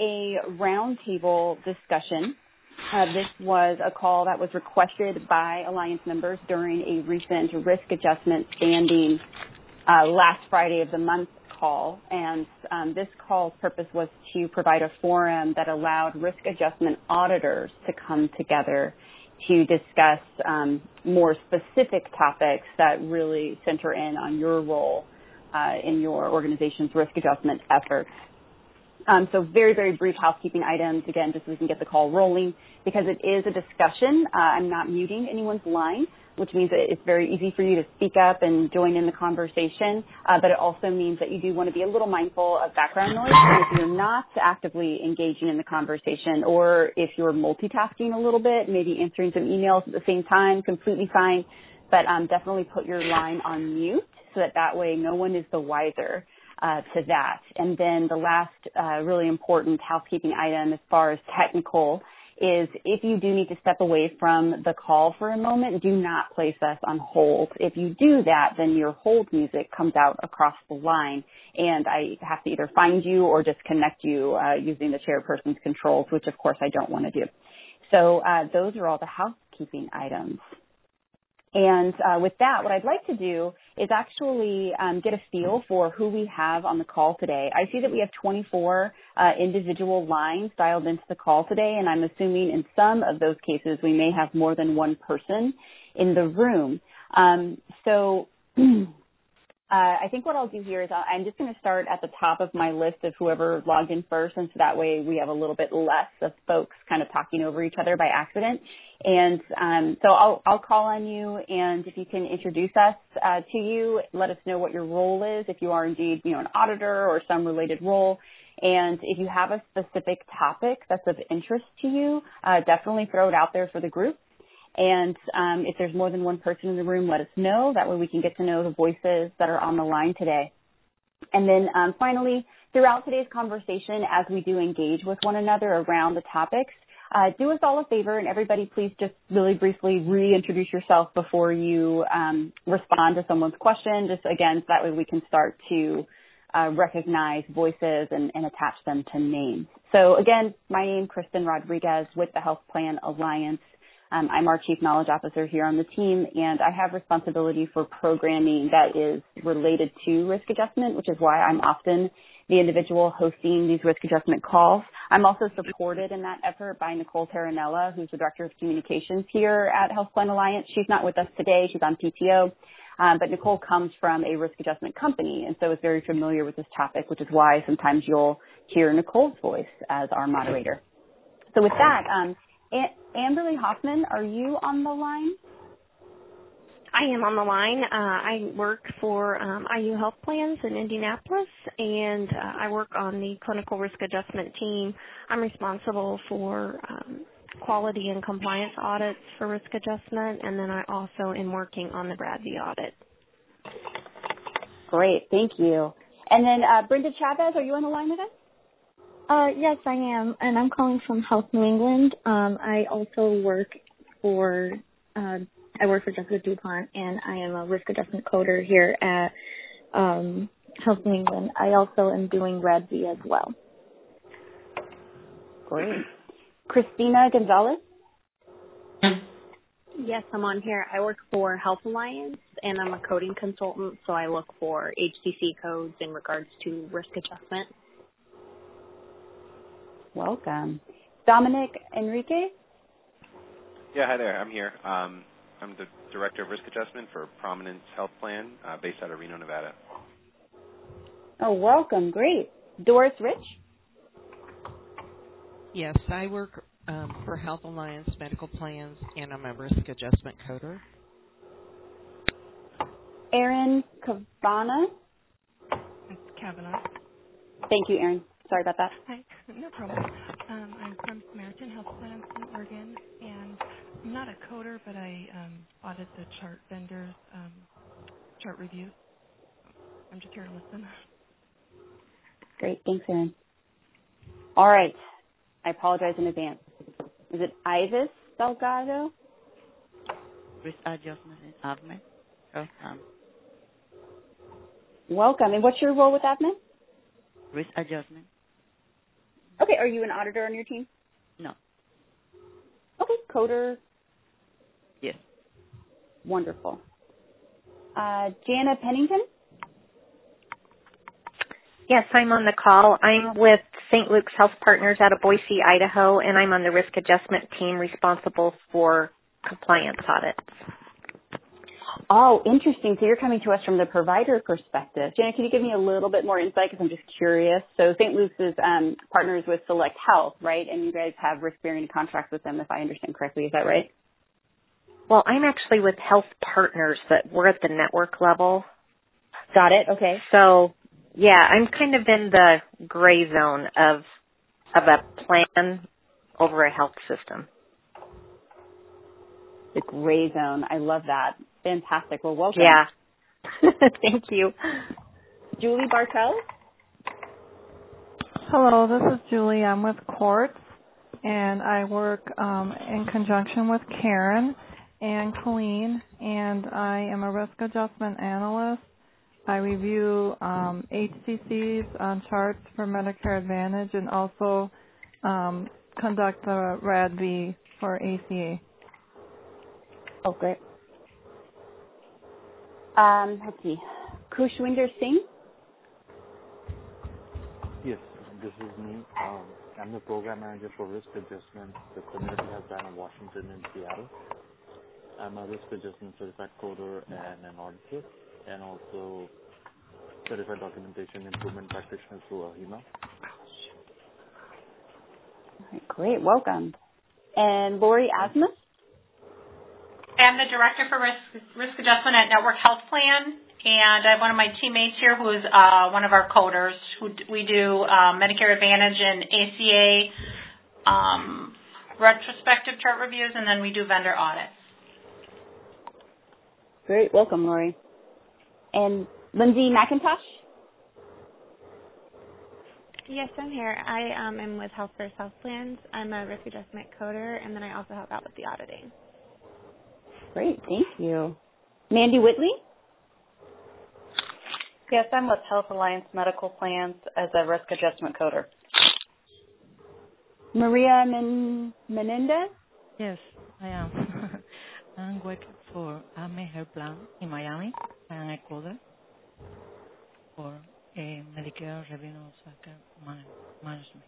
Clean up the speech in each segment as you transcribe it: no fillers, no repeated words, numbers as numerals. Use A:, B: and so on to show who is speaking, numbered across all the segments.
A: a roundtable discussion. This was a call that was requested by Alliance members during a recent risk adjustment standing last Friday of the month call. And this call's purpose was to provide a forum that allowed risk adjustment auditors to come together to discuss more specific topics that really center in on your role in your organization's risk adjustment efforts. So very, very brief housekeeping items, again, just so we can get the call rolling. Because it is a discussion, I'm not muting anyone's line, which means that it's very easy for you to speak up and join in the conversation. But it also means that you do want to be a little mindful of background noise. And if you're not actively engaging in the conversation, or if you're multitasking a little bit, maybe answering some emails at the same time, completely fine. But definitely put your line on mute so that way no one is the wiser to that. And then the last really important housekeeping item as far as technical is if you do need to step away from the call for a moment, do not place us on hold. If you do that, then your hold music comes out across the line, and I have to either find you or disconnect you using the chairperson's controls, which of course I don't want to do. So those are all the housekeeping items. And with that, what I'd like to do is actually get a feel for who we have on the call today. I see that we have 24 individual lines dialed into the call today, and I'm assuming in some of those cases we may have more than one person in the room. I think what I'll do here is I'm just going to start at the top of my list of whoever logged in first, and so that way we have a little bit less of folks kind of talking over each other by accident. And so I'll call on you, and if you can introduce us to you, let us know what your role is, if you are indeed, an auditor or some related role. And if you have a specific topic that's of interest to you, definitely throw it out there for the group. And if there's more than one person in the room, let us know. That way we can get to know the voices that are on the line today. And then finally, throughout today's conversation, as we do engage with one another around the topics, do us all a favor, and everybody please just really briefly reintroduce yourself before you respond to someone's question, just again, so that way we can start to recognize voices and attach them to names. So again, my name is Kristen Rodriguez with the Health Plan Alliance. I'm our Chief Knowledge Officer here on the team, and I have responsibility for programming that is related to risk adjustment, which is why I'm often the individual hosting these risk adjustment calls. I'm also supported in that effort by Nicole Terranella, who's the Director of Communications here at Health Plan Alliance. She's not with us today. She's on PTO. But Nicole comes from a risk adjustment company, and so is very familiar with this topic, which is why sometimes you'll hear Nicole's voice as our moderator. So with that, Amberly Hoffman, are you on the line?
B: I am on the line. I work for IU Health Plans in Indianapolis, and I work on the clinical risk adjustment team. I'm responsible for quality and compliance audits for risk adjustment, and then I also am working on the BRADV audit.
A: Great, thank you. And then Brenda Chavez, are you on the line with us?
C: Yes, I am, and I'm calling from Health New England. I also work for Jessica DuPont, and I am a risk adjustment coder here at Health New England. I also am doing RADV as well.
A: Great. Christina Gonzalez?
D: Yes, I'm on here. I work for Health Alliance, and I'm a coding consultant, so I look for HCC codes in regards to risk adjustment.
A: Welcome. Dominic Enrique?
E: Yeah, hi there. I'm here. I'm the Director of Risk Adjustment for Prominence Health Plan based out of Reno, Nevada.
A: Oh, welcome. Great. Doris Rich?
F: Yes, I work for Health Alliance Medical Plans, and I'm a risk adjustment coder.
A: Erin Kavanaugh?
G: It's Kavanaugh.
A: Thank you, Erin. Sorry about that.
G: Hi, no problem. I'm from Samaritan Health Plans in Oregon, and I'm not a coder, but I audit the chart vendors' chart reviews. I'm just here to listen.
A: Great. Thanks, Erin. All right. I apologize in advance. Is it Ivis Delgado?
H: Risk adjustment in admin.
A: Welcome. And what's your role with admin?
H: Risk adjustment.
A: Okay, are you an auditor on your team?
H: No.
A: Okay, coder.
H: Yes.
A: Wonderful. Jana Pennington?
I: Yes, I'm on the call. I'm with St. Luke's Health Partners out of Boise, Idaho, and I'm on the risk adjustment team responsible for compliance audits.
A: Oh, interesting. So you're coming to us from the provider perspective. Jana, can you give me a little bit more insight because I'm just curious? So St. Luke's is partners with Select Health, right? And you guys have risk-bearing contracts with them, if I understand correctly. Is that right?
I: Well, I'm actually with Health Partners, but we're at the network level.
A: Got it. Okay.
I: So, yeah, I'm kind of in the gray zone of a plan over a health system.
A: The gray zone. I love that. Fantastic. Well, welcome.
I: Yeah. Thank you.
A: Julie Bartels?
J: Hello, this is Julie. I'm with Quartz, and I work in conjunction with Karen and Colleen, and I am a risk adjustment analyst. I review HCCs on charts for Medicare Advantage and also conduct the RADV for ACA.
A: Oh, great. Let's see. Kushwinder Singh?
K: Yes, this is me. I'm the program manager for risk adjustment. The community has been in Washington and Seattle. I'm a risk adjustment certified coder and an auditor, and also certified documentation improvement practitioner through AHIMA.
A: All right, great. Welcome. And Lori Asmus?
L: I'm the director for risk adjustment at Network Health Plan, and I have one of my teammates here who is one of our coders. We do Medicare Advantage and ACA retrospective chart reviews, and then we do vendor audits.
A: Great. Welcome, Lori. And Lindsay McIntosh?
M: Yes, I'm here. I am with Health First Health Plans. I'm a risk adjustment coder, and then I also help out with the auditing.
A: Great, thank you. Mandy Whitley?
N: Yes, I'm with Health Alliance Medical Plans as a risk adjustment coder.
A: Maria Menendez?
H: Yes, I am. I'm working for AME Health Plan in Miami. I'm a coder for Medicare Revenue Cycle Management.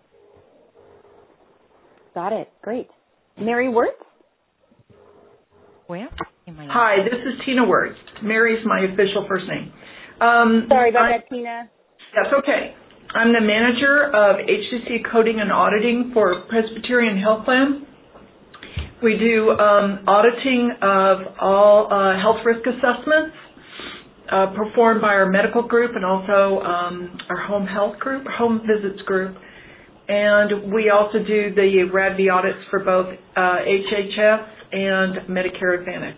A: Got it, great. Mary Wirtz?
H: Where? In Miami.
O: Hi, this is Tina Wirtz. Mary's my official first name.
A: Sorry about that, Tina.
O: That's okay. I'm the manager of HCC coding and auditing for Presbyterian Health Plan. We do auditing of all health risk assessments performed by our medical group and also our home health group, home visits group. And we also do the RADV audits for both HHS and Medicare Advantage.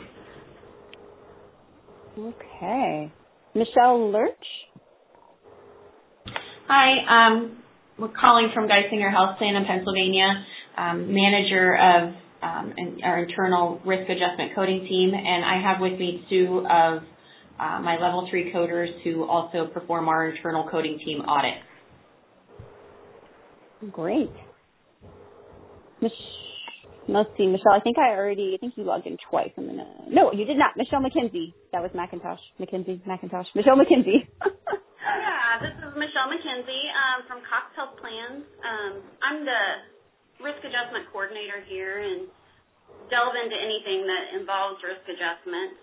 A: Okay. Michelle Lurch?
P: Hi, we're calling from Geisinger Health Plan in Pennsylvania, manager of our internal risk adjustment coding team, and I have with me two of my level 3 coders who also perform our internal coding team audit.
A: Great. Let's see, Michelle, I think you logged in twice. No, you did not. Michelle McKenzie. That was McIntosh. McIntosh. Michelle McKenzie.
Q: Yeah, this is Michelle McKenzie from Cox Health Plans. I'm the risk adjustment coordinator here and delve into anything that involves risk adjustment.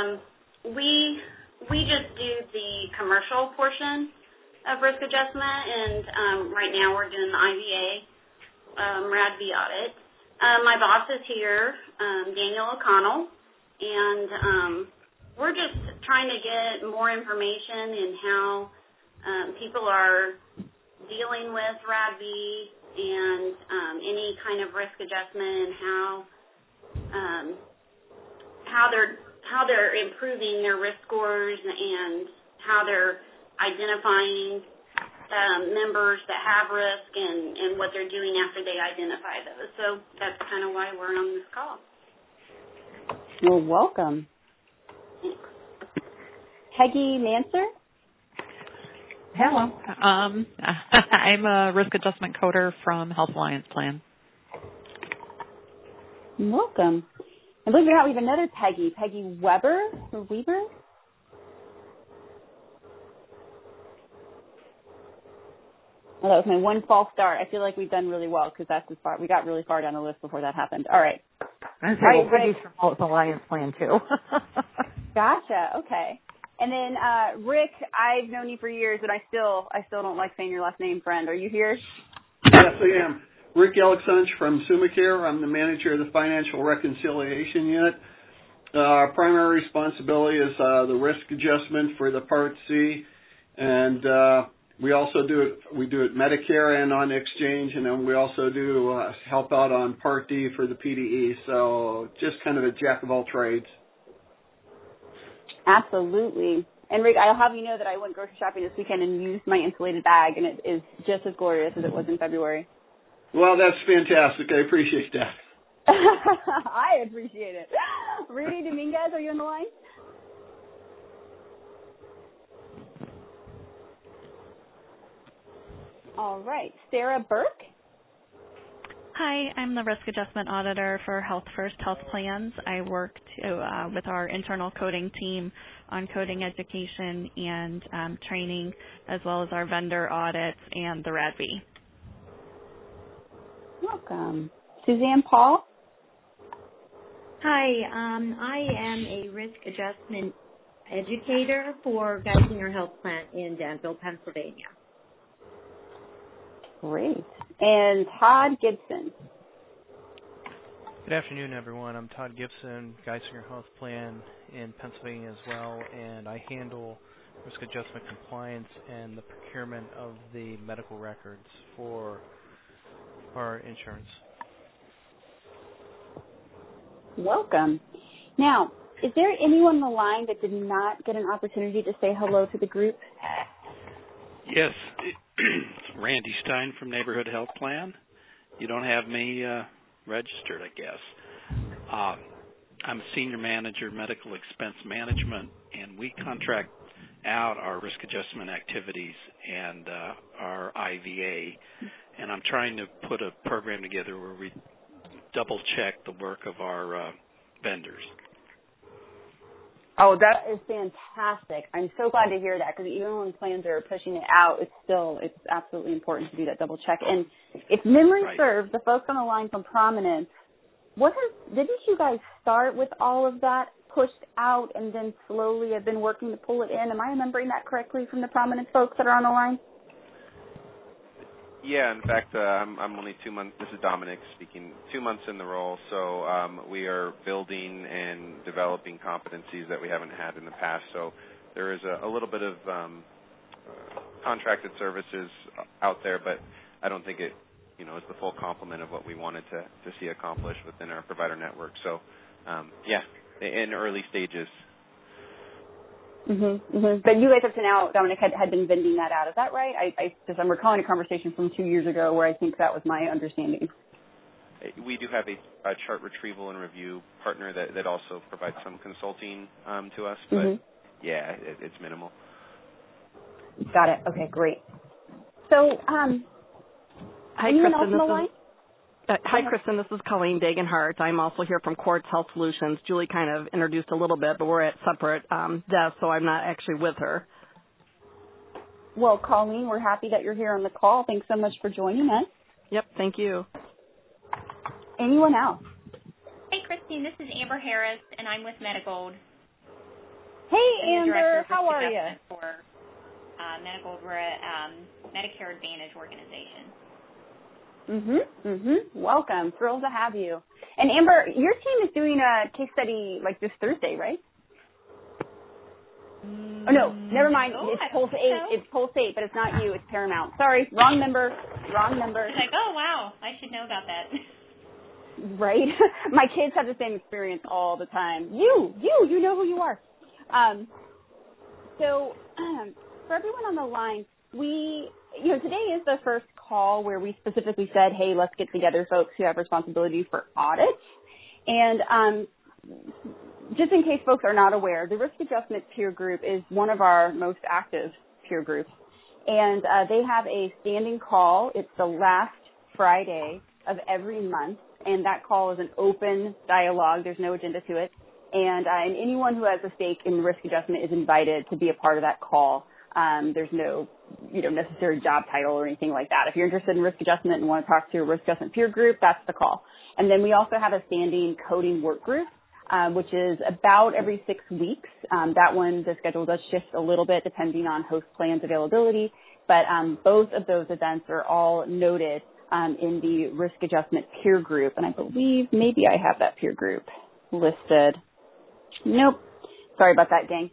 Q: We just do the commercial portion of risk adjustment, and right now we're doing the IVA RADV audit. My boss is here, Daniel O'Connell, and we're just trying to get more information in how people are dealing with RADV and any kind of risk adjustment and how they're improving their risk scores and how they're identifying members that have risk and what they're doing after they identify those. So that's kind of why we're on this call.
A: You're welcome. Peggy Manser?
R: Hello. I'm a risk adjustment coder from Health Alliance Plan.
A: Welcome. And believe it or not, we have another Peggy Weber or Weber. Oh, that was my one false start. I feel like we've done really well because we got really far down the list before that happened. All right.
I: Peggy's from Health Alliance Plan too.
A: Gotcha. Okay. And then Rick, I've known you for years, and I still don't like saying your last name, friend. Are you here?
S: Yes, I am. Rick Alexandre from SumaCare. I'm the manager of the Financial Reconciliation Unit. Our primary responsibility is the risk adjustment for the Part C, and we also do it Medicare and on exchange, and then we also do help out on Part D for the PDE. So just kind of a jack of all trades.
A: Absolutely. And Rick, I'll have you know that I went grocery shopping this weekend and used my insulated bag, and it is just as glorious as it was in February.
S: Well, that's fantastic. I appreciate that.
A: I appreciate it. Rudy Dominguez, are you on the line? All right. Sarah Burke?
T: Hi, I'm the Risk Adjustment Auditor for Health First Health Plans. I work with our internal coding team on coding education and training, as well as our vendor audits and the RADV.
A: Welcome. Suzanne Paul?
U: Hi, I am a risk adjustment educator for Geisinger Health Plan in Danville, Pennsylvania.
A: Great. And Todd Gibson.
V: Good afternoon, everyone. I'm Todd Gibson, Geisinger Health Plan in Pennsylvania as well, and I handle risk adjustment compliance and the procurement of the medical records for our insurance.
A: Welcome. Now, is there anyone on the line that did not get an opportunity to say hello to the group?
W: Yes. It's Randy Stein from Neighborhood Health Plan. You don't have me registered, I guess. I'm a senior manager, medical expense management, and we contract out our risk adjustment activities and our IVA. And I'm trying to put a program together where we double check the work of our vendors.
A: Oh, that is fantastic. I'm so glad to hear that, because even when plans are pushing it out, it's absolutely important to do that double check. And if memory serves, the folks on the line from Prominence, didn't you guys start with all of that pushed out and then slowly have been working to pull it in? Am I remembering that correctly from the Prominence folks that are on the line?
E: Yeah, in fact, I'm only 2 months. This is Dominic speaking. 2 months in the role, so we are building and developing competencies that we haven't had in the past. So there is a little bit of contracted services out there, but I don't think it, is the full complement of what we wanted to see accomplished within our provider network. So, in early stages.
A: But you guys up to now, Dominic, had been vending that out. Is that right? I'm recalling a conversation from 2 years ago where I think that was my understanding.
E: We do have a chart retrieval and review partner that also provides some consulting to us, but it's minimal.
A: Got it. Okay, great. So,
X: hi, Kristen. Hi, Kristen. This is Colleen Dagenhart. I'm also here from Quartz Health Solutions. Julie kind of introduced a little bit, but we're at separate desks, so I'm not actually with her.
A: Well, Colleen, we're happy that you're here on the call. Thanks so much for joining us.
X: Yep, thank you.
A: Anyone else?
Y: Hey, Christine. This is Amber Harris, and I'm with Medigold.
A: Hey, Amber. How are you?
Y: For Medigold, we're a Medicare Advantage organization.
A: Welcome. Thrilled to have you. And Amber, your team is doing a case study like this Thursday, right? Oh, no, never mind. It's Pulse 8. It's Pulse 8, but it's not you. It's Paramount. Sorry, wrong number.
Y: It's like, oh, wow, I should know about that.
A: Right? My kids have the same experience all the time. You know who you are. So for everyone on the line, today is the first call where we specifically said, hey, let's get together folks who have responsibility for audits. And just in case folks are not aware, the Risk Adjustment Peer Group is one of our most active peer groups. And they have a standing call. It's the last Friday of every month, and that call is an open dialogue. There's no agenda to it. And anyone who has a stake in risk adjustment is invited to be a part of that call. There's no, necessary job title or anything like that. If you're interested in risk adjustment and want to talk to a risk adjustment peer group, that's the call. And then we also have a standing coding work group, which is about every 6 weeks. That one, the schedule does shift a little bit depending on host plans availability, but both of those events are all noted in the risk adjustment peer group. And I believe maybe I have that peer group listed. Nope. Sorry about that, gang.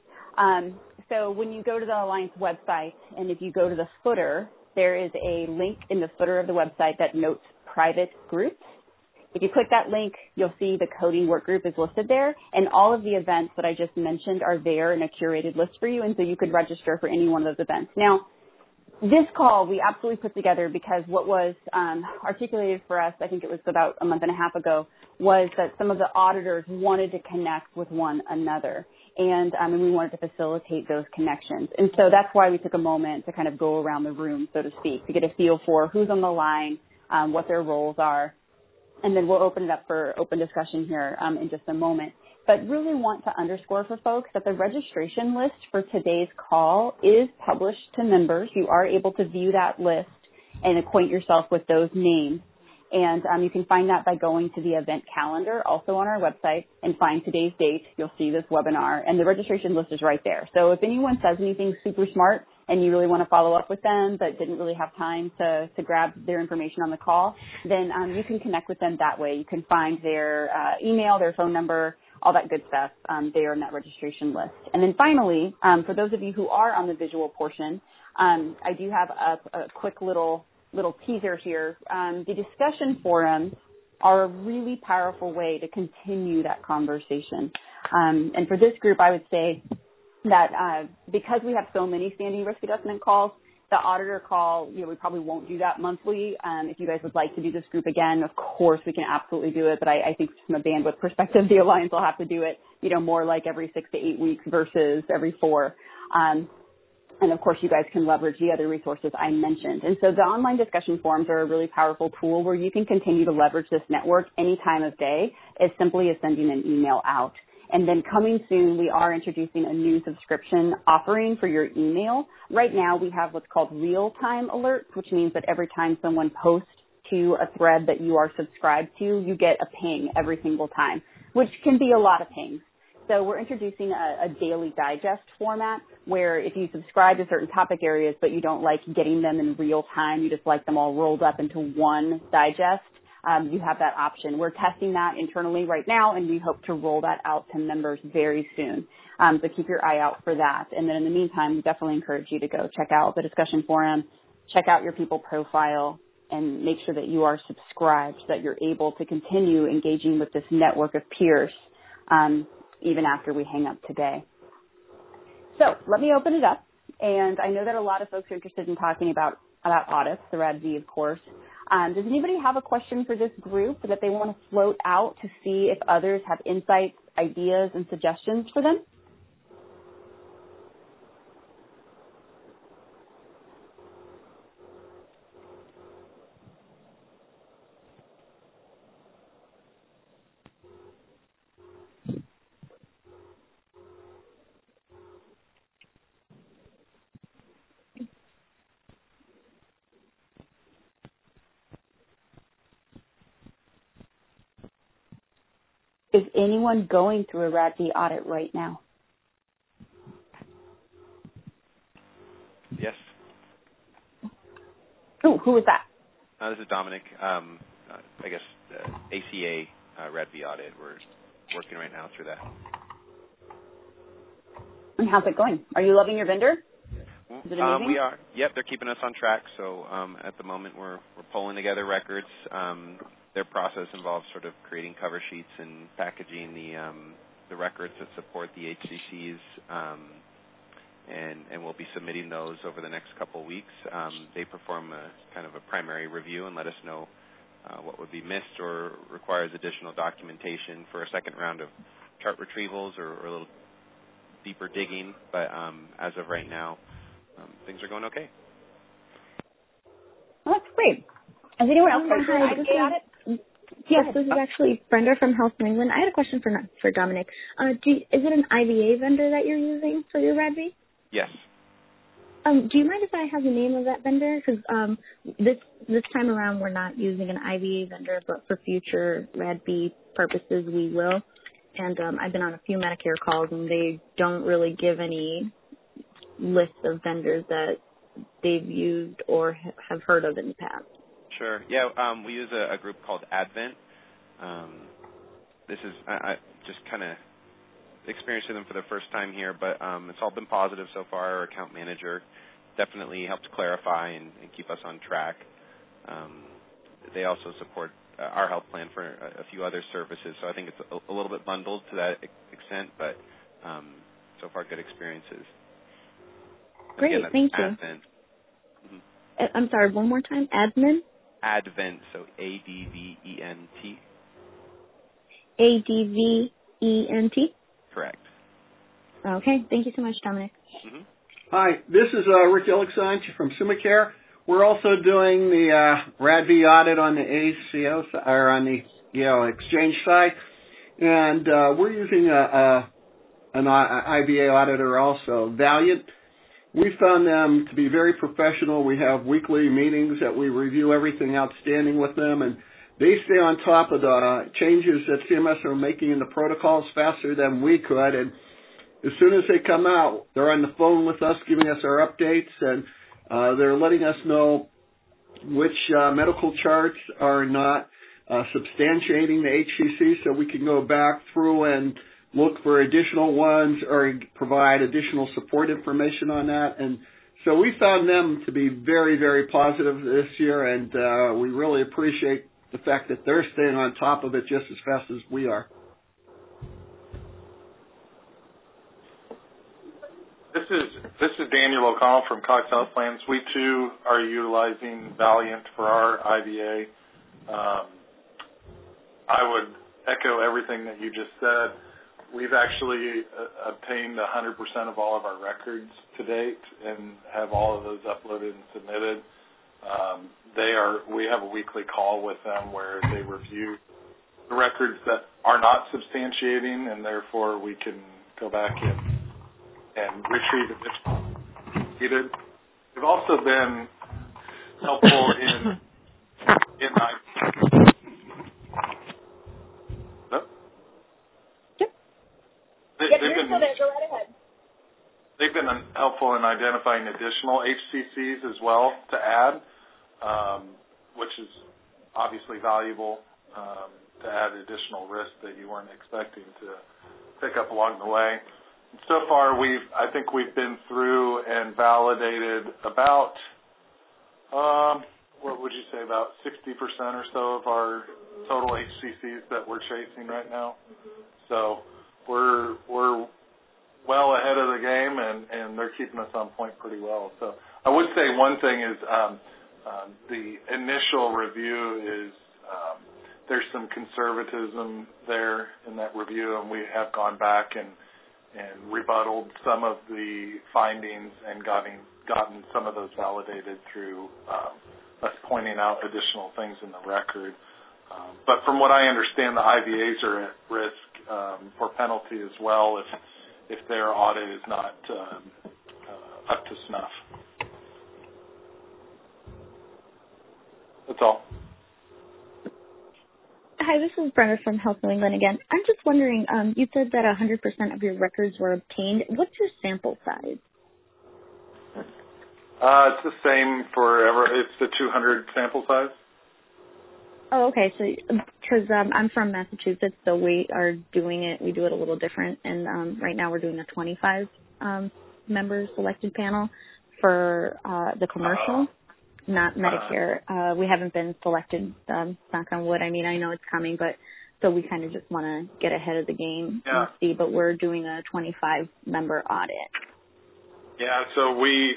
A: So when you go to the Alliance website, and if you go to the footer, there is a link in the footer of the website that notes private groups. If you click that link, you'll see the coding work group is listed there, and all of the events that I just mentioned are there in a curated list for you, and so you could register for any one of those events. Now, this call we absolutely put together because what was articulated for us, I think it was about a month and a half ago, was that some of the auditors wanted to connect with one another. And we wanted to facilitate those connections. And so that's why we took a moment to kind of go around the room, so to speak, to get a feel for who's on the line, what their roles are. And then we'll open it up for open discussion here in just a moment. But really want to underscore for folks that the registration list for today's call is published to members. You are able to view that list and acquaint yourself with those names. And you can find that by going to the event calendar, also on our website, and find today's date. You'll see this webinar, and the registration list is right there. So if anyone says anything super smart and you really want to follow up with them but didn't really have time to grab their information on the call, then you can connect with them that way. You can find their email, their phone number, all that good stuff there in that registration list. And then finally, for those of you who are on the visual portion, I do have a quick little teaser here. The discussion forums are a really powerful way to continue that conversation. And for this group, I would say that because we have so many standing risk adjustment calls, the auditor call, we probably won't do that monthly. If you guys would like to do this group again, of course, we can absolutely do it. But I think from a bandwidth perspective, the Alliance will have to do it, more like every 6 to 8 weeks versus every 4. And of course, you guys can leverage the other resources I mentioned. And so the online discussion forums are a really powerful tool where you can continue to leverage this network any time of day as simply as sending an email out. And then coming soon, we are introducing a new subscription offering for your email. Right now, we have what's called real-time alerts, which means that every time someone posts to a thread that you are subscribed to, you get a ping every single time, which can be a lot of pings. So we're introducing a daily digest format where if you subscribe to certain topic areas but you don't like getting them in real time, you just like them all rolled up into one digest, you have that option. We're testing that internally right now, and we hope to roll that out to members very soon. So keep your eye out for that. And then in the meantime, we definitely encourage you to go check out the discussion forum, check out your people profile, and make sure that you are subscribed so that you're able to continue engaging with this network of peers even after we hang up today. So let me open it up. And I know that a lot of folks are interested in talking about audits, the RADV, of course. Does anybody have a question for this group that they want to float out to see if others have insights, ideas, and suggestions for them? Is anyone going through a RADV audit right now?
E: Yes.
A: Oh, who was that?
E: This is Dominic. I guess ACA RADV audit. We're working right now through that.
A: And how's it going? Are you loving your vendor? Is it amazing?
E: We are. Yep, they're keeping us on track. So at the moment, we're pulling together records. Their process involves sort of creating cover sheets and packaging the records that support the HCCs, and we'll be submitting those over the next couple of weeks. They perform a kind of a primary review and let us know what would be missed or requires additional documentation for a second round of chart retrievals or a little deeper digging. But as of right now, things are going okay.
A: Well, that's great. Has anyone else heard
B: Hi,
A: of IBA audit?
B: Yes, this is actually Brenda from Health New England. I had a question for Dominic. Is it an IVA vendor that you're using for your RADV?
E: Yes.
B: Do you mind if I have the name of that vendor? Because this time around we're not using an IVA vendor, but for future RADV purposes we will. And I've been on a few Medicare calls, and they don't really give any list of vendors that they've used or have heard of in the past.
E: Sure. Yeah, we use a group called Advent. This is I just kind of experiencing them for the first time here, but it's all been positive so far. Our account manager definitely helps clarify and keep us on track. They also support our health plan for a few other services, so I think it's a little bit bundled to that extent, but so far good experiences.
B: Great,
E: again,
B: thank you.
E: Advent.
B: I'm sorry, one more time. Advent?
E: Advent, so A-D-V-E-N-T.
B: A-D-V-E-N-T?
E: Correct.
B: Okay, thank you so much, Dominic.
E: Mm-hmm.
S: Hi, this is Rick Alexandre from SumaCare. We're also doing the RADV audit on the ACO or on the exchange side, and we're using an IBA auditor also, Valiant. We found them to be very professional. We have weekly meetings that we review everything outstanding with them, and they stay on top of the changes that CMS are making in the protocols faster than we could. And as soon as they come out, they're on the phone with us, giving us our updates, and they're letting us know which medical charts are not substantiating the HCC, so we can go back through and look for additional ones or provide additional support information on that. And so we found them to be very, very positive this year, and we really appreciate the fact that they're staying on top of it just as fast as we are.
C: This is Daniel O'Connell from Cox Health Plans. We too are utilizing Valiant for our IVA. I would echo everything that you just said. We've actually obtained 100% of all of our records to date and have all of those uploaded and submitted. We have a weekly call with them where they review the records that are not substantiating, and therefore we can go back and retrieve additional needed. They've also been helpful in They've been helpful in identifying additional HCCs as well to add, which is obviously valuable to add additional risk that you weren't expecting to pick up along the way. And so far, I think we've been through and validated about, what would you say, about 60% or so of our total HCCs that we're chasing right now. So we're well ahead of the game, and they're keeping us on point pretty well. So I would say one thing is the initial review is there's some conservatism there in that review, and we have gone back and rebutted some of the findings and gotten some of those validated through us pointing out additional things in the record. But from what I understand, the IVAs are at risk for penalty as well if their audit is not up to snuff. That's all.
B: Hi, this is Brenda from Health New England again. I'm just wondering, you said that 100% of your records were obtained. What's your sample size?
C: It's the same forever. It's the 200 sample size.
B: Oh, okay. So, because I'm from Massachusetts, so we are doing it. We do it a little different, and right now we're doing a 25 member selected panel for the commercial, not Medicare. We haven't been selected. Knock on wood. I mean, I know it's coming, but so we kind of just want to get ahead of the game and see. But we're doing a 25 member audit.
C: Yeah. So we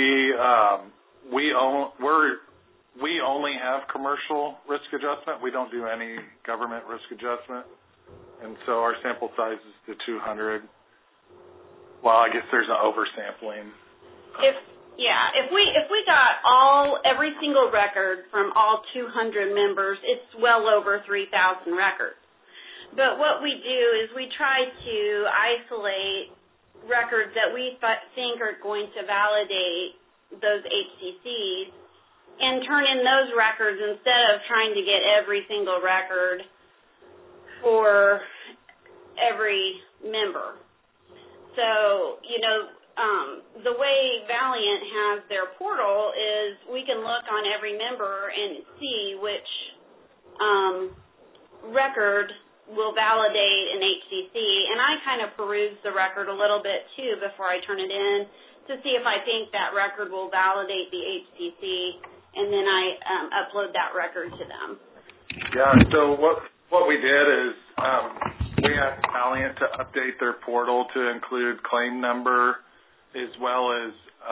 C: only have commercial risk adjustment. We don't do any government risk adjustment. And so our sample size is the 200. Well, I guess there's an oversampling.
Q: Yeah, if we got every single record from all 200 members, it's well over 3,000 records. But what we do is we try to isolate records that we think are going to validate those HCCs and turn in those records instead of trying to get every single record for every member. So, the way Valiant has their portal is we can look on every member and see which record will validate an HCC. And I kind of peruse the record a little bit, too, before I turn it in to see if I think that record will validate the HCC, and then I upload that record to them.
C: Yeah, so what we did is we asked Valiant to update their portal to include claim number as well as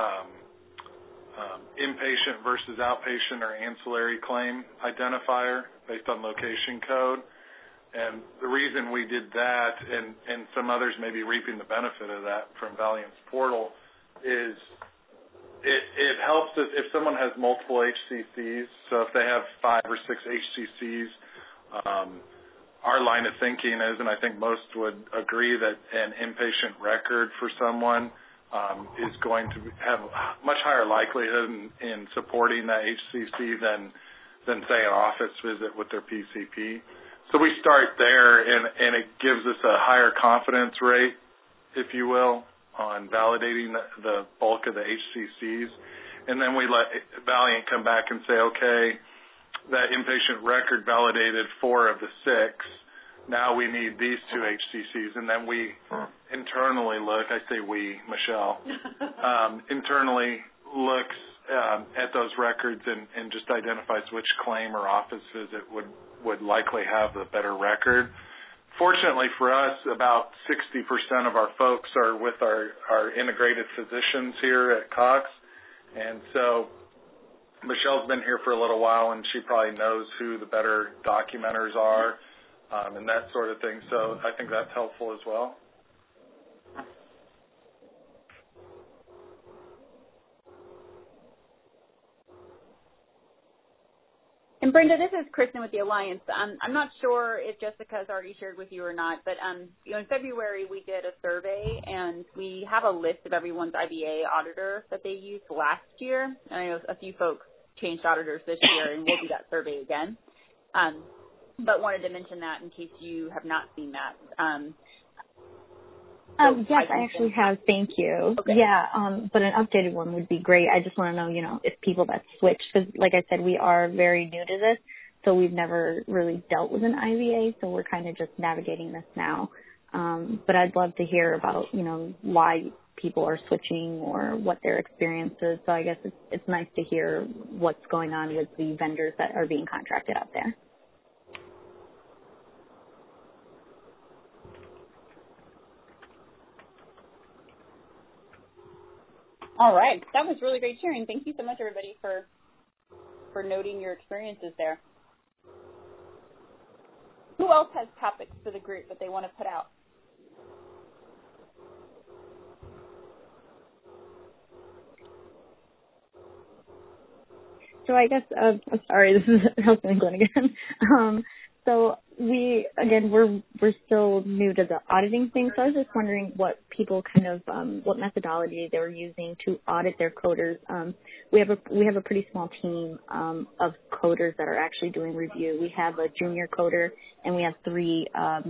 C: inpatient versus outpatient or ancillary claim identifier based on location code. And the reason we did that, and some others may be reaping the benefit of that from Valiant's portal, is it helps if someone has multiple HCCs. So if they have 5 or 6 HCCs, our line of thinking is, and I think most would agree, that an inpatient record for someone is going to have much higher likelihood in supporting that HCC than say an office visit with their PCP. So we start there, and it gives us a higher confidence rate, if you will, on validating the bulk of the HCCs. And then we let Valiant come back and say, okay, that inpatient record validated 4 of the 6. Now we need these 2 HCCs. And then we internally look, I say we, Michelle, internally looks at those records and just identifies which claim or office visit would likely have the better record. Fortunately for us, about 60% of our folks are with our integrated physicians here at Cox. And so Michelle's been here for a little while, and she probably knows who the better documenters are and that sort of thing. So I think that's helpful as well.
A: And Brenda, this is Kristen with the Alliance. I'm not sure if Jessica's already shared with you or not, but in February we did a survey, and we have a list of everyone's IBA auditor that they used last year. And I know a few folks changed auditors this year, and we'll do that survey again. But wanted to mention that in case you have not seen that.
B: Yes, I actually have. Thank you.
A: Okay.
B: Yeah, but an updated one would be great. I just want to know, if people that switch, because like I said, we are very new to this, so we've never really dealt with an IVA, so we're kind of just navigating this now. But I'd love to hear about, why people are switching or what their experience is. So I guess it's nice to hear what's going on with the vendors that are being contracted out there.
A: All right. That was really great sharing. Thank you so much, everybody, for noting your experiences there. Who else has topics for the group that they want to put out?
B: So I guess, sorry, this is Health England again. So we're still new to the auditing thing. So I was just wondering what people what methodology they were using to audit their coders. We have a pretty small team of coders that are actually doing review. We have a junior coder, and we have 3,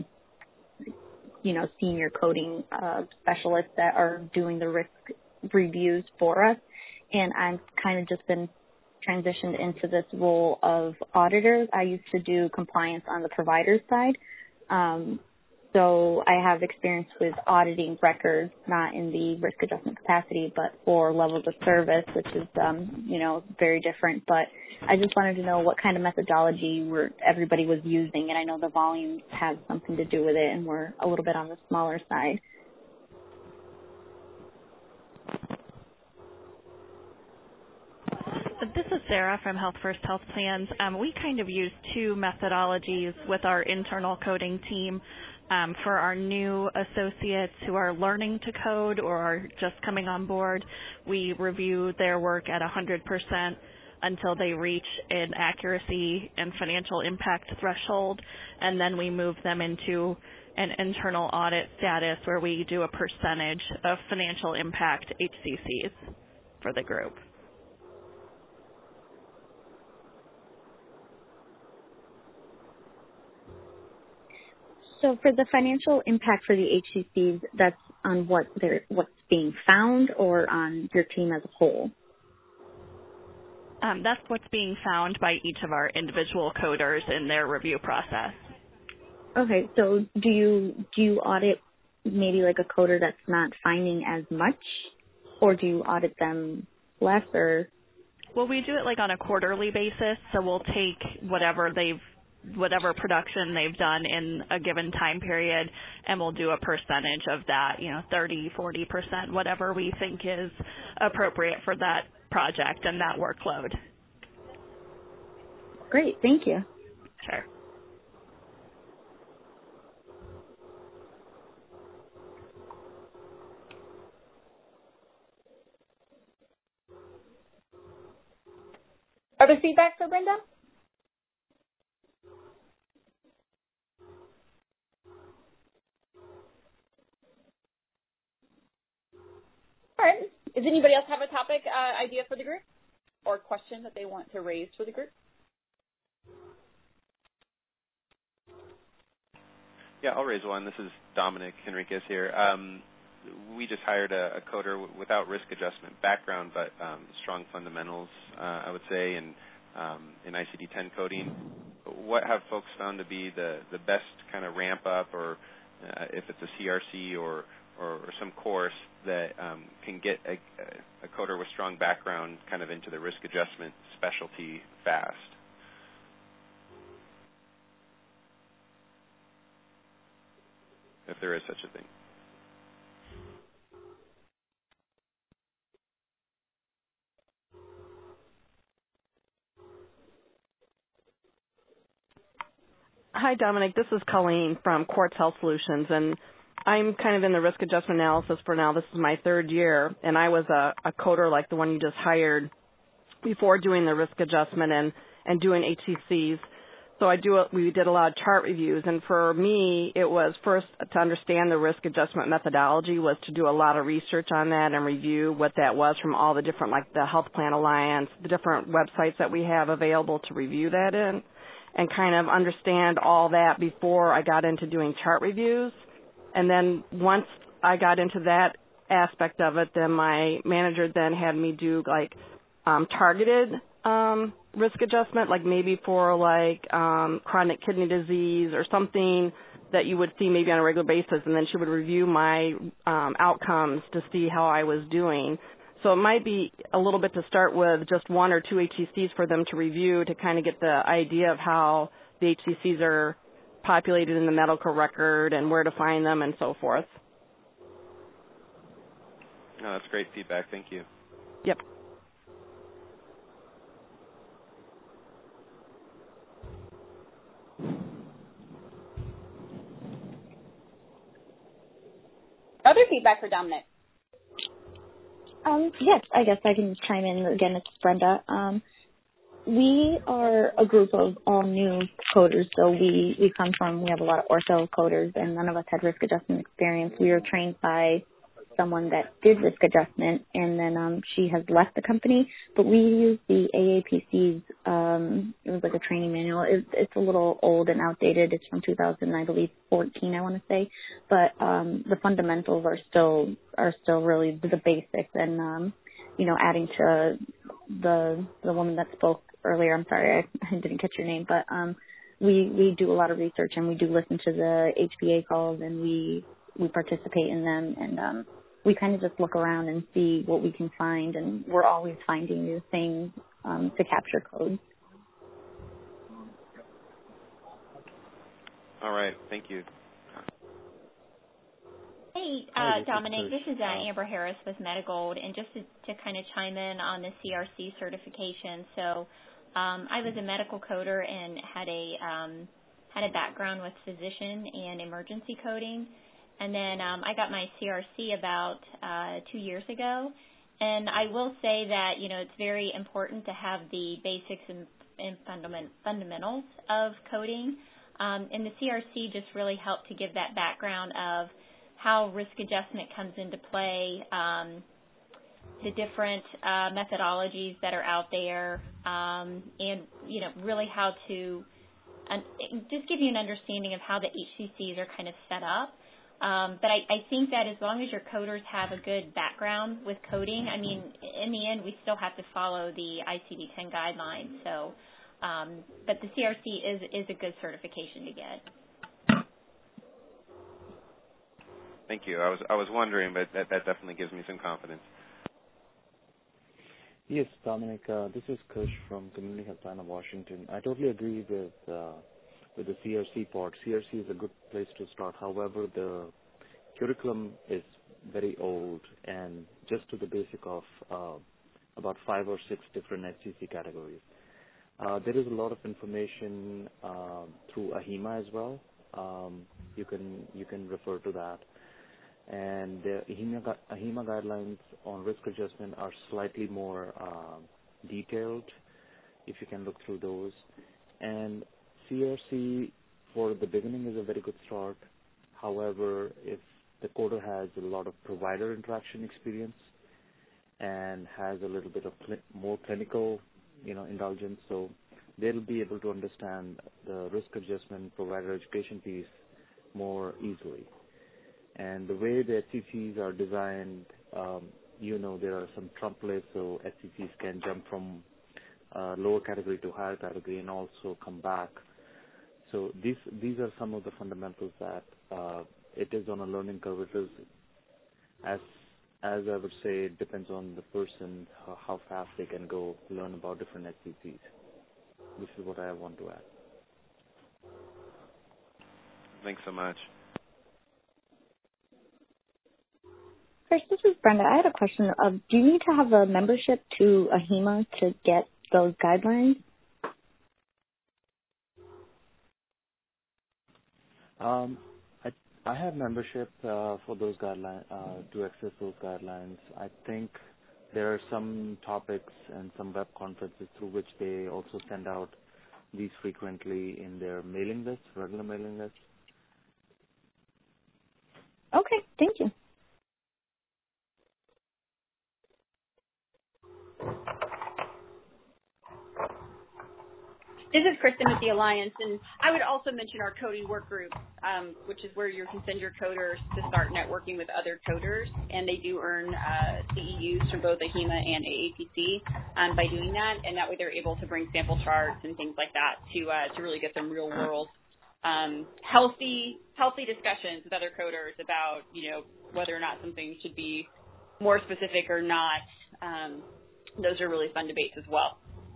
B: senior coding specialists that are doing the risk reviews for us. And I've kind of just been transitioned into this role of auditor. I used to do compliance on the provider side. So I have experience with auditing records, not in the risk adjustment capacity, but for levels of service, which is, very different. But I just wanted to know what kind of methodology everybody was using. And I know the volumes have something to do with it, and we're a little bit on the smaller side.
T: This is Sarah from Health First Health Plans. We kind of use 2 methodologies with our internal coding team. For our new associates who are learning to code or are just coming on board, we review their work at 100% until they reach an accuracy and financial impact threshold, and then we move them into an internal audit status where we do a percentage of financial impact HCCs for the group.
B: So for the financial impact for the HCCs, that's on what's being found or on your team as a whole?
T: That's what's being found by each of our individual coders in their review process.
B: Okay, so do you audit maybe like a coder that's not finding as much, or do you audit them less? Or
T: well, we do it like on a quarterly basis, so we'll take whatever production they've done in a given time period, and we'll do a percentage of that, 30, 40%, whatever we think is appropriate for that project and that workload.
B: Great, thank you.
T: Sure.
D: Other feedback for Brenda? All right. Does anybody else have a topic idea for the group or question that they want to raise for the group?
E: Yeah, I'll raise one. This is Dominic Henriquez here. We just hired a coder without risk adjustment background, but strong fundamentals, I would say, in ICD-10 coding. What have folks found to be the best kind of ramp up, or if it's a CRC or some course that can get a coder with strong background kind of into the risk adjustment specialty fast? If there is such a thing.
X: Hi, Dominic. This is Colleen from Quartz Health Solutions, and I'm kind of in the risk adjustment analysis for now. This is my third year, and I was a coder like the one you just hired before doing the risk adjustment and doing HCCs. So we did a lot of chart reviews, and for me, it was first to understand the risk adjustment methodology was to do a lot of research on that and review what that was from all the different, like the Health Plan Alliance, the different websites that we have available to review that in, and kind of understand all that before I got into doing chart reviews. And then once I got into that aspect of it, then my manager then had me do like targeted risk adjustment, like maybe for like chronic kidney disease or something that you would see maybe on a regular basis, and then she would review my outcomes to see how I was doing. So it might be a little bit to start with just one or two HCCs for them to review to kind of get the idea of how the HCCs are populated in the medical record and where to find them and so forth.
E: No, that's great feedback. Thank you.
X: Yep.
D: Other feedback for Dominic?
B: Yes, I guess I can chime in. Again, it's Brenda. We are a group of all new coders, so we have a lot of ortho coders, and none of us had risk adjustment experience. We were trained by someone that did risk adjustment, and then she has left the company, but we use the AAPC's, it was like a training manual. It's a little old and outdated. It's from 2000, I believe, 14, I want to say, but the fundamentals are still really the basics, and adding to the woman that spoke earlier, I'm sorry, I didn't catch your name, but we do a lot of research, and we do listen to the HBA calls, and we participate in them, and we kind of just look around and see what we can find, and we're always finding new things to capture codes.
E: All right, thank you.
F: Hey, Dominic, this is Amber Harris with Medigold, and just to kind of chime in on the CRC certification. So I was a medical coder and had had a background with physician and emergency coding. And then I got my CRC about 2 years ago. And I will say that, it's very important to have the basics and fundamentals of coding. And the CRC just really helped to give that background of how risk adjustment comes into play, the different methodologies that are out there, and, really how to just give you an understanding of how the HCCs are kind of set up. But I think that as long as your coders have a good background with coding, in the end, we still have to follow the ICD-10 guidelines. So, but the CRC is a good certification to get.
E: Thank you. I was wondering, but that definitely gives me some confidence.
G: Yes, Dominic, this is Kush from Community Health Plan of Washington. I totally agree with the CRC part. CRC is a good place to start. However, the curriculum is very old and just to the basic of about 5 or 6 different HCC categories. There is a lot of information through AHIMA as well. You can refer to that. And the AHIMA guidelines on risk adjustment are slightly more detailed, if you can look through those. And CRC for the beginning is a very good start. However, if the coder has a lot of provider interaction experience and has a little bit of more clinical, indulgence, so they'll be able to understand the risk adjustment provider education piece more easily. And the way the HCCs are designed, there are some trumplets, so HCCs can jump from lower category to higher category and also come back. So these are some of the fundamentals that it is on a learning curve. It is, as I would say, it depends on the person, how fast they can go learn about different HCCs. This is what I want to add.
E: Thanks so much.
B: First, this is Brenda. I had a question. Do you need to have a membership to AHIMA to get those guidelines?
G: I have membership for those guidelines, to access those guidelines. I think there are some topics and some web conferences through which they also send out these frequently in their mailing list, regular mailing list.
B: Okay, thank you.
D: This is Kristen with the Alliance, and I would also mention our coding work group, which is where you can send your coders to start networking with other coders, and they do earn CEUs from both AHIMA and AAPC by doing that, and that way they're able to bring sample charts and things like that to really get some real world healthy discussions with other coders about whether or not something should be more specific or not. Those are really fun debates as well.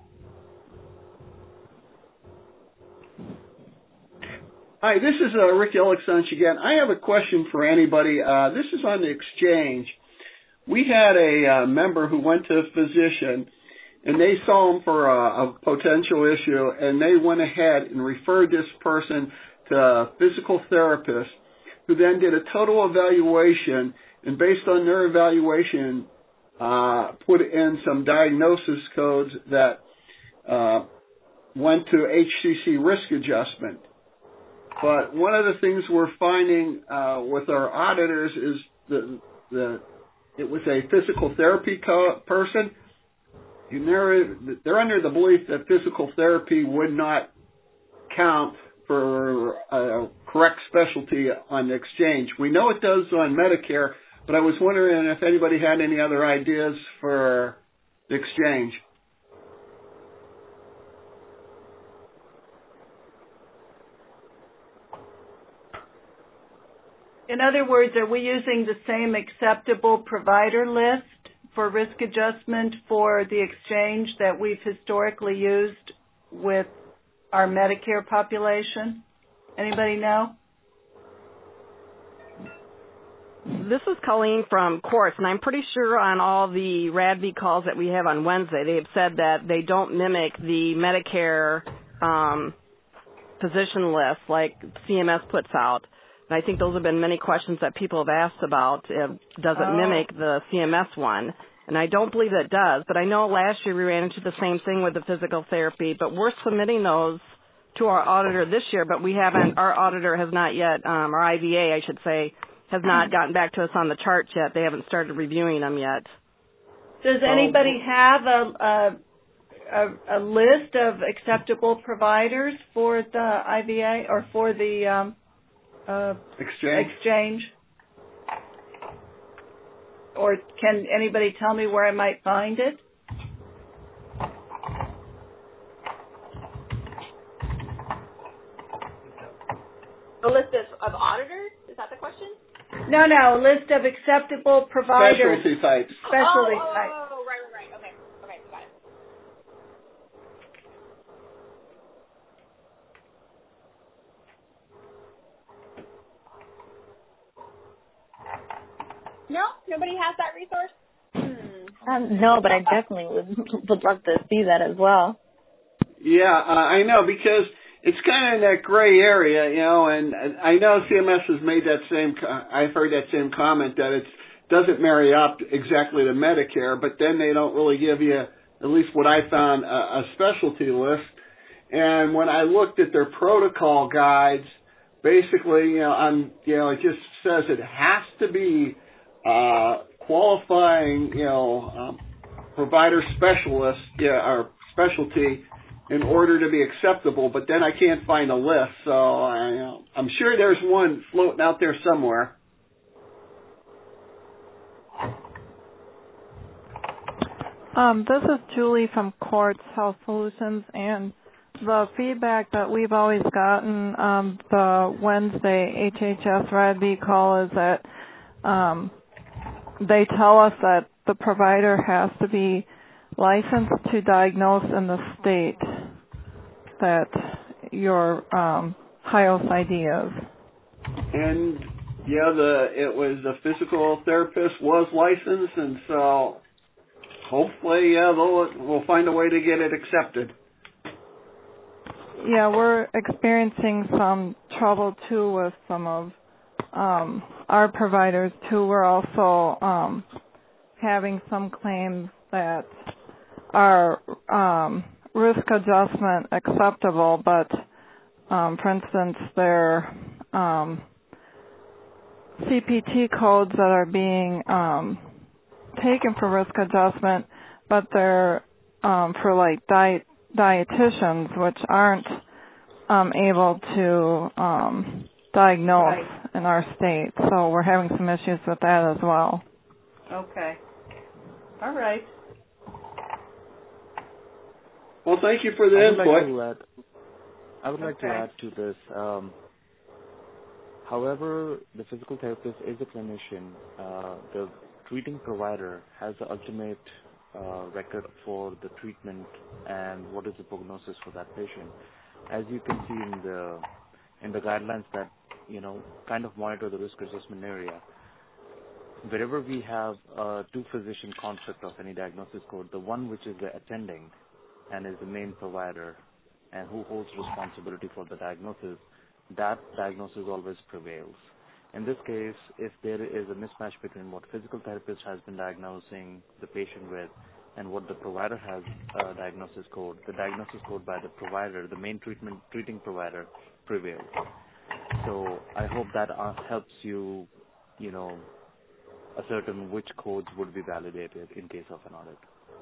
S: Hi, this is Rick Alexanch again. I have a question for anybody. This is on the exchange. We had a member who went to a physician, and they saw him for a potential issue, and they went ahead and referred this person to a physical therapist, who then did a total evaluation, and based on their evaluation, put in some diagnosis codes that went to HCC risk adjustment. But one of the things we're finding with our auditors is that it was a physical therapy person. They're under the belief that physical therapy would not count for a correct specialty on the exchange. We know it does on Medicare, but I was wondering if anybody had any other ideas for the exchange.
O: In other words, are we using the same acceptable provider list for risk adjustment for the exchange that we've historically used with our Medicare population? Anybody know?
X: This is Colleen from Quartz, and I'm pretty sure on all the RADV calls that we have on Wednesday, they have said that they don't mimic the Medicare physician lists like CMS puts out. And I think those have been many questions that people have asked about. Does it mimic the CMS one? And I don't believe it does. But I know last year we ran into the same thing with the physical therapy. But we're submitting those to our auditor this year. But we haven't. Our auditor has not yet, our IVA, I should say, has not gotten back to us on the charts yet. They haven't started reviewing them yet.
O: Does anybody have a list of acceptable providers for the IVA or for the exchange? Or can anybody tell me where I might find it?
D: A list of auditors? Is that the question?
O: No, a list of acceptable providers.
S: Specialty types.
O: Specialty types.
D: Oh, right. Okay, got it. No, nobody has that resource.
B: No, but I definitely would love to see that as well.
S: Yeah, I know, because it's kind of in that gray area, and I know CMS has made that I've heard that same comment that it doesn't marry up exactly to Medicare, but then they don't really give you, at least what I found, a specialty list. And when I looked at their protocol guides, basically, it just says it has to be qualifying, provider specialist, or specialty in order to be acceptable, but then I can't find a list, so I'm sure there's one floating out there somewhere.
J: This is Julie from Quartz Health Solutions, and the feedback that we've always gotten the Wednesday HHS RADV call is that they tell us that the provider has to be licensed to diagnose in the state that your HIOS ID is.
S: And it was the physical therapist was licensed, and so hopefully, we'll find a way to get it accepted.
J: Yeah, we're experiencing some trouble too with some of our providers too. We're also having some claims that are risk adjustment acceptable, but for instance, they're CPT codes that are being taken for risk adjustment, but they're for like dietitians, which aren't able to diagnose in our state. So we're having some issues with that as well.
O: Okay. All right.
S: Well, thank you for the input.
G: I would like to add to this. However, the physical therapist is a clinician. The treating provider has the ultimate record for the treatment and what is the prognosis for that patient. As you can see in the guidelines that kind of monitor the risk adjustment area, wherever we have a two-physician concept of any diagnosis code, the one which is the attending and is the main provider and who holds responsibility for the diagnosis, that diagnosis always prevails. In this case, if there is a mismatch between what physical therapist has been diagnosing the patient with and what the provider has a diagnosis code, the diagnosis code by the provider, the main treating provider, prevails. So I hope that helps you, ascertain which codes would be validated in case of an audit.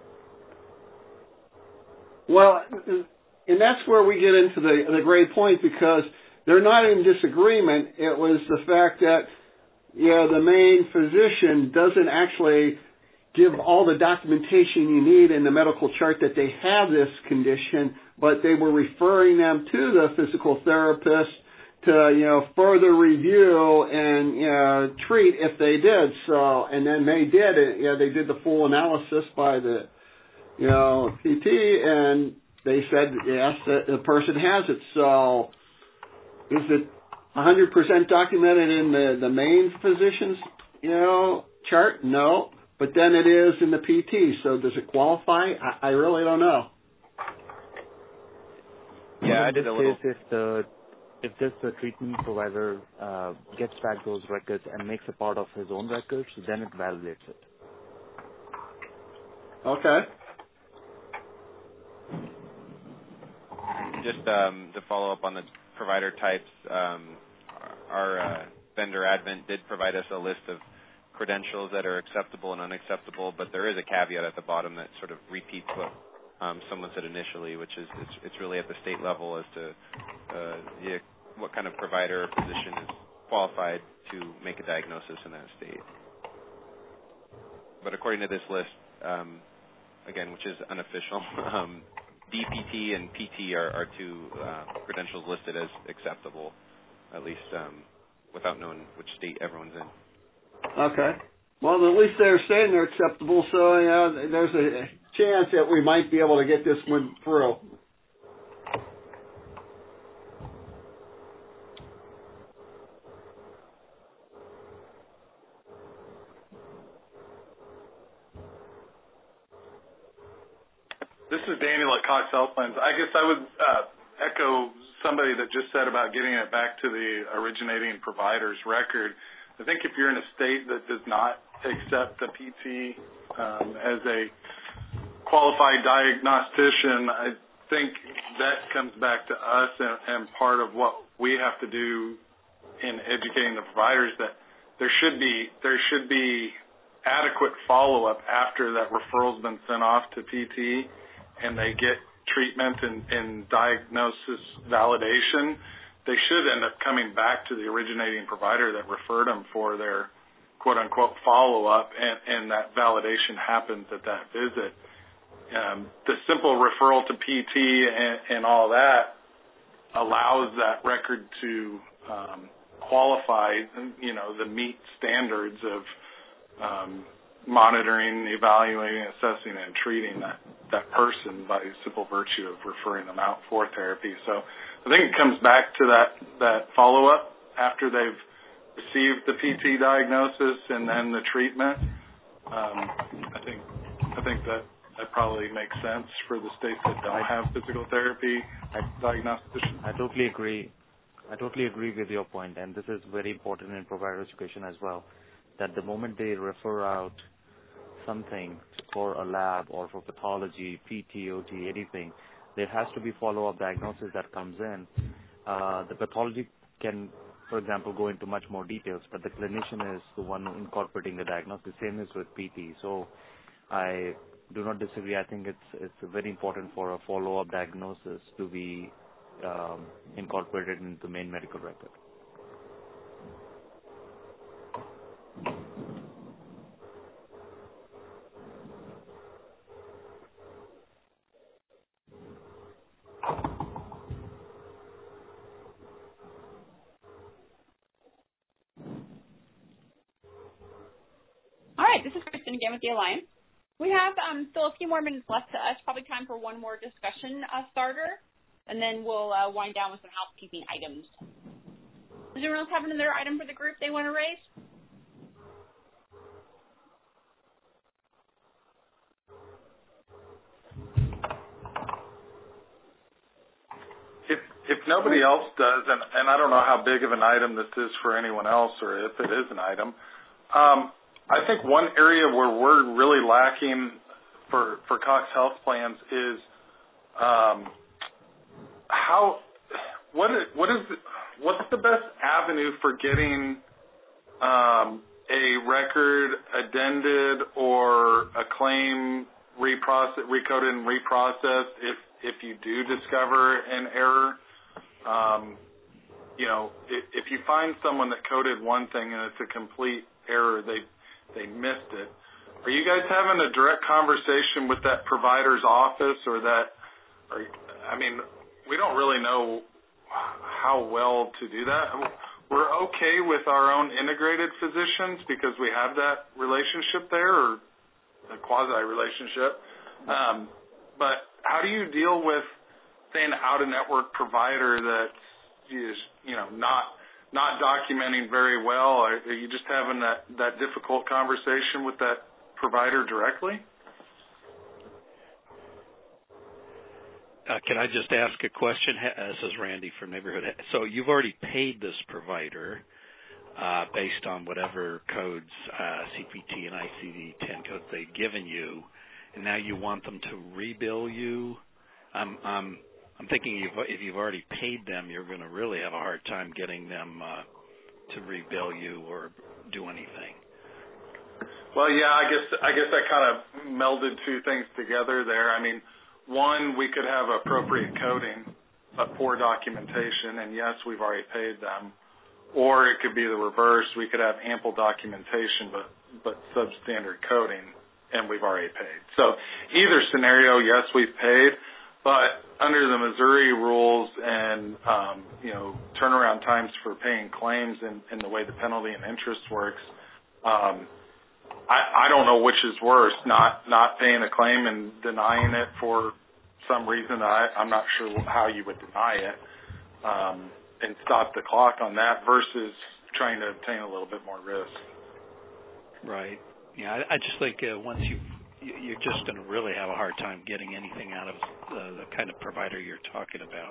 S: Well, and that's where we get into the great point, because they're not in disagreement. It was the fact that, the main physician doesn't actually give all the documentation you need in the medical chart that they have this condition, but they were referring them to the physical therapist to, further review and, treat if they did. So, and then they did it. They did the full analysis by the, PT, and they said, yes, the person has it. So, is it 100% documented in the main physician's, chart? No. But then it is in the PT. So does it qualify? I really don't know.
E: Yeah, I did a little.
G: If the treatment provider gets back those records and makes a part of his own records, then it validates it.
S: Okay.
E: Just to follow up on the provider types, our vendor Advent did provide us a list of credentials that are acceptable and unacceptable, but there is a caveat at the bottom that sort of repeats what someone said initially, which is it's really at the state level as to what kind of provider or physician is qualified to make a diagnosis in that state. But according to this list, again, which is unofficial, DPT and PT are two credentials listed as acceptable, at least without knowing which state everyone's in.
S: Okay. Well, at least they're saying they're acceptable, so there's a chance that we might be able to get this one through.
C: This is Daniel at Cox Health Plans. I guess I would echo somebody that just said about getting it back to the originating provider's record. I think if you're in a state that does not accept the PT as a qualified diagnostician, I think that comes back to us and part of what we have to do in educating the providers that there should be adequate follow-up after that referral's been sent off to PT and they get treatment and diagnosis validation. They should end up coming back to the originating provider that referred them for their quote-unquote follow-up, and that validation happens at that visit. The simple referral to PT and all that allows that record to qualify, the meet standards of monitoring, evaluating, assessing, and treating that person by simple virtue of referring them out for therapy. So I think it comes back to that follow-up after they've received the PT diagnosis and then the treatment. I think that probably makes sense for the states that don't have physical therapy diagnosticians.
G: I totally agree with your point, and this is very important in provider education as well, that the moment they refer out something for a lab or for pathology, PT, OT, anything, there has to be follow-up diagnosis that comes in. The pathology can, for example, go into much more details, but the clinician is the one incorporating the diagnosis. Same is with PT. So I do not disagree. I think it's very important for a follow-up diagnosis to be incorporated into the main medical record.
D: All right, this is Kristen again with the Alliance. We have still a few more minutes left to us, probably time for one more discussion starter, and then we'll wind down with some housekeeping items. Does anyone else have another item for the group they want to raise?
C: If nobody else does, and I don't know how big of an item this is for anyone else or if it is an item, I think one area where we're really lacking for Cox Health Plans is what's the best avenue for getting a record addended or a claim recoded and reprocessed if you do discover an error. If you find someone that coded one thing and it's a complete error, they missed it. Are you guys having a direct conversation with that provider's office we don't really know how well to do that. We're okay with our own integrated physicians because we have that relationship there, or a quasi-relationship. But how do you deal with, say, an out-of-network provider that's not documenting very well? Are you just having that difficult conversation with that provider directly?
W: Can I just ask a question? This is Randy from Neighborhood. So you've already paid this provider based on whatever codes, CPT and ICD-10 codes they've given you, and now you want them to rebill you. I'm thinking if you've already paid them, you're going to really have a hard time getting them to rebill you or do anything.
C: Well, yeah, I guess that kind of melded two things together there. I mean, one, we could have appropriate coding but poor documentation, and yes, we've already paid them. Or it could be the reverse. We could have ample documentation but substandard coding, and we've already paid. So either scenario, yes, we've paid, but under the Missouri rules and turnaround times for paying claims and the way the penalty and interest works, I don't know which is worse, not paying a claim and denying it for some reason. I'm not sure how you would deny it and stop the clock on that versus trying to obtain a little bit more risk.
W: Right. Yeah, I just think once you're just going to really have a hard time getting anything out of the kind of provider you're talking about.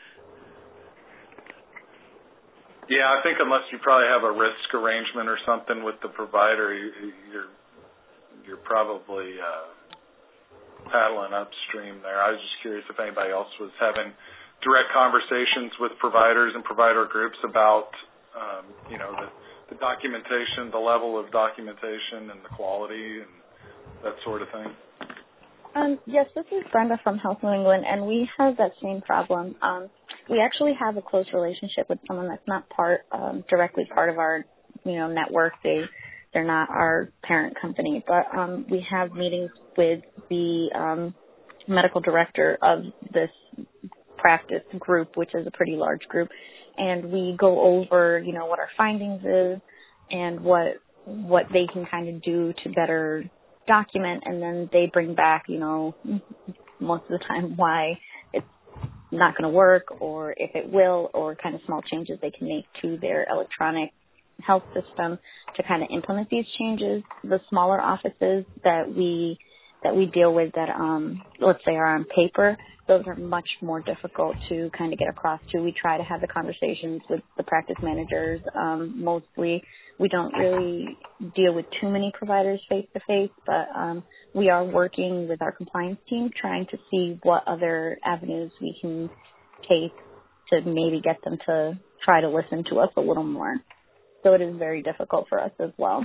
C: Yeah, I think unless you probably have a risk arrangement or something with the provider, you're probably paddling upstream there. I was just curious if anybody else was having direct conversations with providers and provider groups about, the documentation, the level of documentation and the quality and that sort of thing.
B: Yes, this is Brenda from Health New England, and we have that same problem. We actually have a close relationship with someone that's not directly part of our, network. They're not our parent company, but we have meetings with the medical director of this practice group, which is a pretty large group, and we go over, what our findings is and what they can kind of do to better document, and then they bring back, most of the time why it's not going to work or if it will, or kind of small changes they can make to their electronic health system to kind of implement these changes. The smaller offices that we deal with that, let's say, are on paper, those are much more difficult to kind of get across to. We try to have the conversations with the practice managers. Mostly we don't really deal with too many providers face-to-face, but we are working with our compliance team trying to see what other avenues we can take to maybe get them to try to listen to us a little more. So it is very difficult for us as well.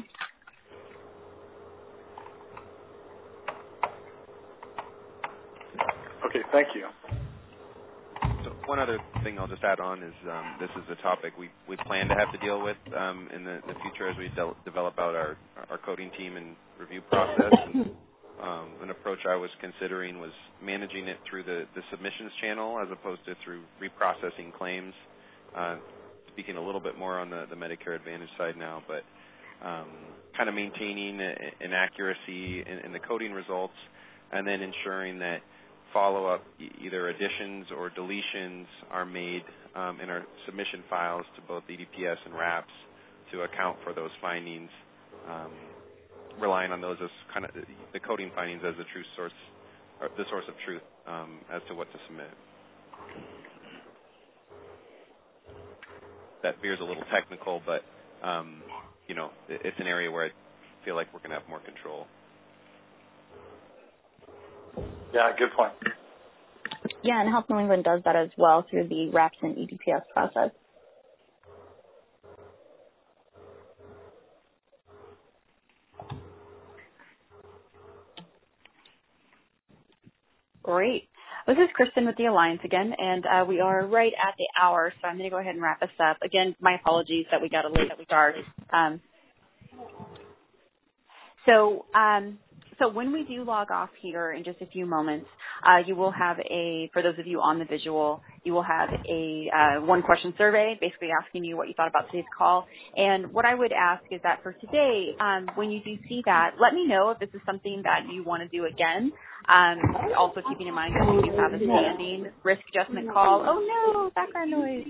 C: Okay, thank you.
E: So one other thing I'll just add on is this is a topic we plan to have to deal with in the future as we develop out our coding team and review process. And, an approach I was considering was managing it through the submissions channel as opposed to through reprocessing claims. Speaking a little bit more on the Medicare Advantage side now, but kind of maintaining an accuracy in the coding results and then ensuring that follow-up, either additions or deletions, are made in our submission files to both EDPS and RAPS to account for those findings, relying on those as kind of the coding findings as the true source, or the source of truth as to what to submit. That veers a little technical, but it's an area where I feel like we're going to have more control.
C: Yeah, good point.
B: Yeah, and Health New England does that as well through the RAPS and EDPS process.
A: Great. This is Kristen with the Alliance again, and we are right at the hour, so I'm going to go ahead and wrap us up. Again, my apologies that we got a late start. So when we do log off here in just a few moments, you will have for those of you on the visual, you will have a one-question survey basically asking you what you thought about today's call. And what I would ask is that for today, when you do see that, let me know if this is something that you want to do again. Also keeping in mind that we do have a standing risk adjustment call. Oh, no, background noise.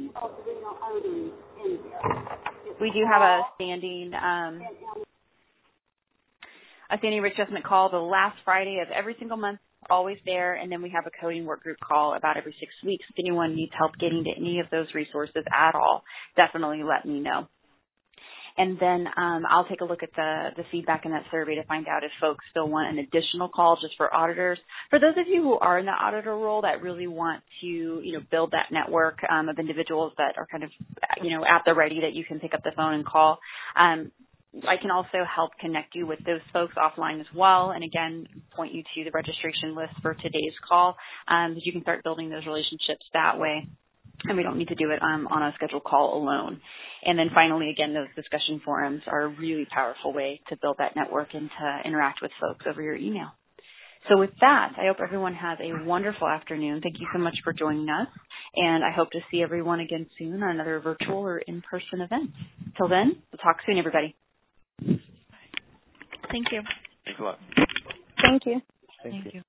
A: We do have a standing risk adjustment call the last Friday of every single month always there. And then we have a coding work group call about every 6 weeks. If anyone needs help getting to any of those resources at all, definitely let me know. And then I'll take a look at the feedback in that survey to find out if folks still want an additional call just for auditors. For those of you who are in the auditor role that really want to, build that network of individuals that are kind of, at the ready that you can pick up the phone and call, I can also help connect you with those folks offline as well. And again, point you to the registration list for today's call, so you can start building those relationships that way. And we don't need to do it on a scheduled call alone. And then finally, again, those discussion forums are a really powerful way to build that network and to interact with folks over your email. So with that, I hope everyone has a wonderful afternoon. Thank you so much for joining us. And I hope to see everyone again soon on another virtual or in-person event. Till then, we'll talk soon, everybody.
T: Thank you.
E: Thanks a lot.
A: Thank you.
G: Thank you.